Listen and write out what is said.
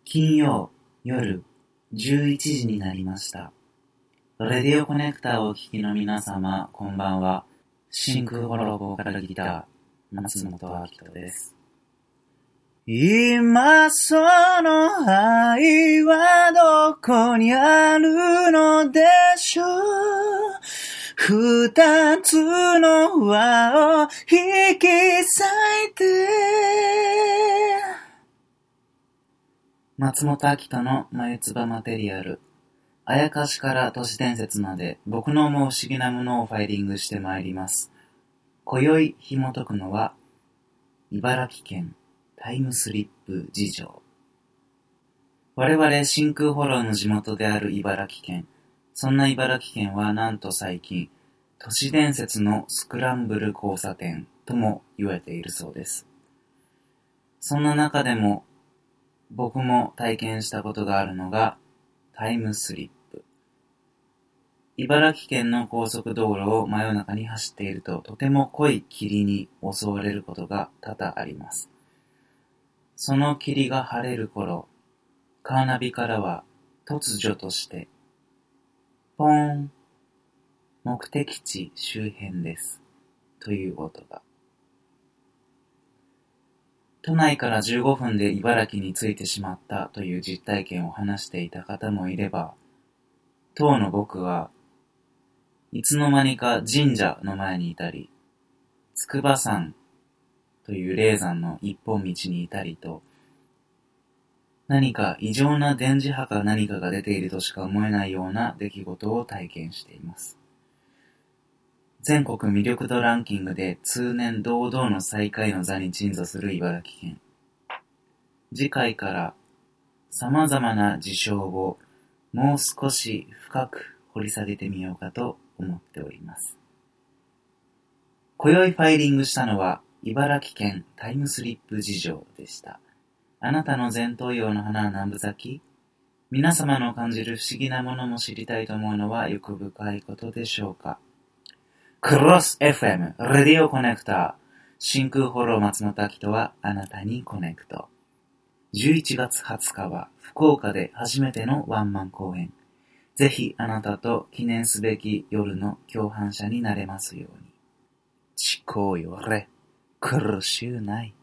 金曜夜11時になりました。レディオコネクターをお聞きの皆様、こんばんは。真空ホロボーカルギター、松本明人です。今その愛はどこにあるのでしょう。二つの輪を引き裂いて。松本明人の眉唾マテリアル。あやかしから都市伝説まで僕の思う不思議なものをファイリングしてまいります。今宵紐解くのは、茨城県タイムスリップ事情。我々真空ホローの地元である茨城県。そんな茨城県はなんと最近、都市伝説のスクランブル交差点とも言われているそうです。そんな中でも僕も体験したことがあるのがタイムスリップ。茨城県の高速道路を真夜中に走っているととても濃い霧に襲われることが多々あります。その霧が晴れる頃、カーナビからは突如としてポーン、目的地周辺ですという音が。都内から15分で茨城に着いてしまったという実体験を話していた方もいれば、当の僕はいつの間にか神社の前にいたり、筑波山という霊山の一本道にいたりと、何か異常な電磁波か何かが出ているとしか思えないような出来事を体験しています。全国魅力度ランキングで通年堂々の最下位の座に鎮座する茨城県。次回から様々な事象をもう少し深く掘り下げてみようかと思っております。今宵ファイリングしたのは茨城県タイムスリップ事情でした。あなたの前頭葉の花は南部咲き？皆様の感じる不思議なものも知りたいと思うのは欲深いことでしょうか。クロス FM レディオコネクター真空ホロー松本明人はあなたにコネクト。11月20日は福岡で初めてのワンマン公演。ぜひあなたと記念すべき夜の共犯者になれますように。ちこよれ苦しゅうない。